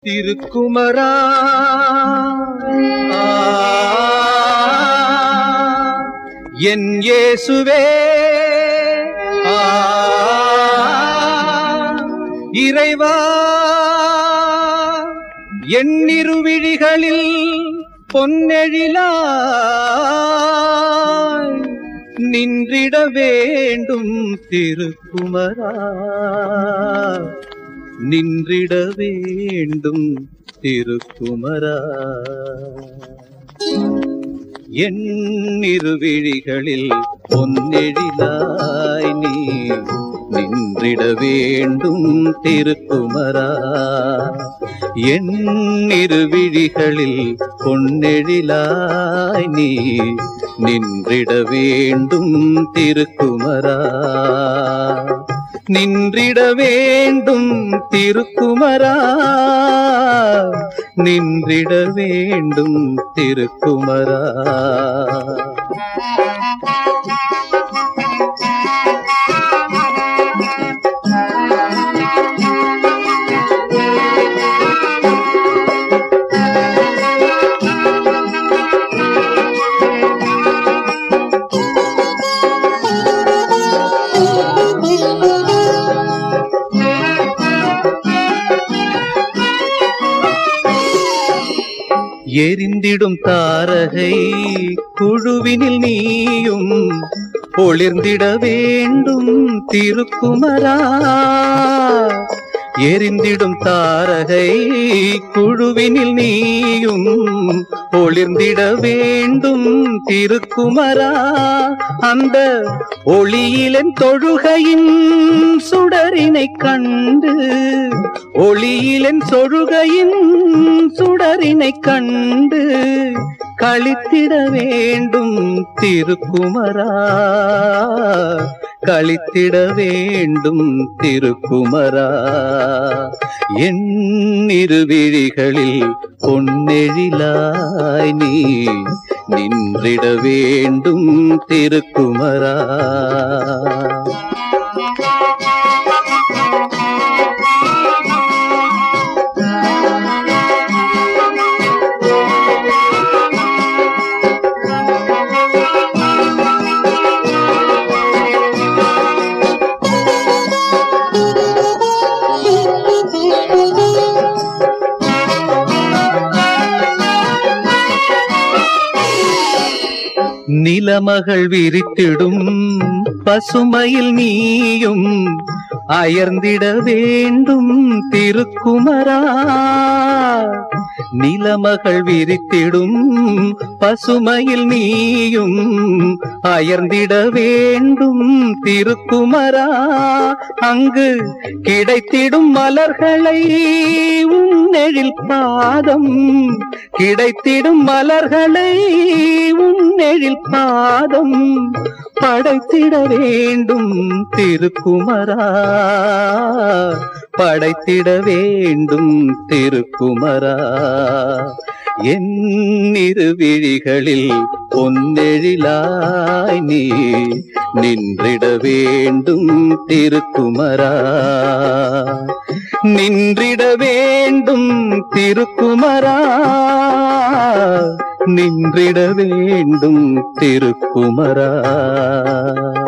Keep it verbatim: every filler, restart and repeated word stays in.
திருக்குமரா என் இயேசுவே இறைவா எண்ணிரு விழிகளில் பொன்னெழிலாய் நின்றிட வேண்டும் திருக்குமரா நின்றிட வேண்டும் திருக்குமரா எண்ணிரு விழிகளில் பொன்னெழிலாய் நீ நின்றிட வேண்டும் திருக்குமரா எண்ணிரு விழிகளில் பொன்னெழிலாய் நீ நின்றிட வேண்டும் திருக்குமரா நின்றிட வேண்டும் திருக்குமரா நின்றிட வேண்டும் திருக்குமரா எரிந்திடும் தாரகை குழுவினில் நீயும் ஒளிர்ந்திட வேண்டும் திருக்குமரா எரிந்திடும் தாரகை குழுவினில் நீயும் ஒளிர்ந்திட வேண்டும் திருக்குமரா அந்த ஒளியிலன் தொழுகையின் சுடரினை கண்டு ஒளியிலன் தொழுகையின் சுடரினை கண்டு களித்திட வேண்டும் திருக்குமரா களித்திட வேண்டும் திருக்குமரா எண்ணிரு விழிகளில் பொன்னெழிலாய் நீ நின்றிட வேண்டும் திருக்குமரா நிலமகள் விரித்திடும் பசுமையில் நீயும் அயர்ந்திட வேண்டும் திருக்குமரா நிலமகள் விரித்திடும் பசுமையில் நீயும் அயர்ந்திட வேண்டும் திருக்குமரா அங்கு கிடைத்திடும் மலர்களை உன்னெழில் பாதம் கிடைத்திடும் மலர்களை உன்னெழில் பாதம் படைத்திட வேண்டும் திருக்குமரா படைத்திட வேண்டும் திருக்குமரா எண்ணிரு விழிகளில் பொன்னெழிலாய் நீ நின்றிட வேண்டும் திருக்குமரா நின்றிட வேண்டும் திருக்குமரா நின்றிட வேண்டும் திருக்குமரா